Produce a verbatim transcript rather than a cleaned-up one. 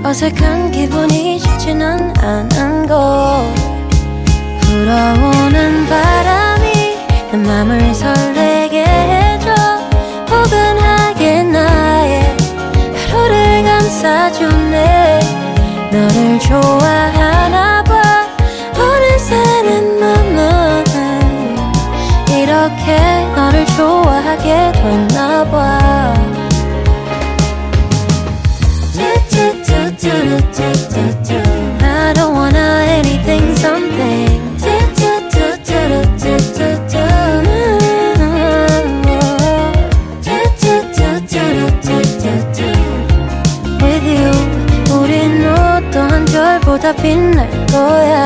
어색한 기분이 쉽지는 않은 걸 불어오는 바람이 내 맘을 설레게 해줘 포근하게 나의 하루를 감싸주네 너를 좋아하나 봐 어느새는 맘은 이렇게 너를 좋아하게 됐나 봐 I don't wanna anything something With you 우린 어떠한 별보다 빛날 거야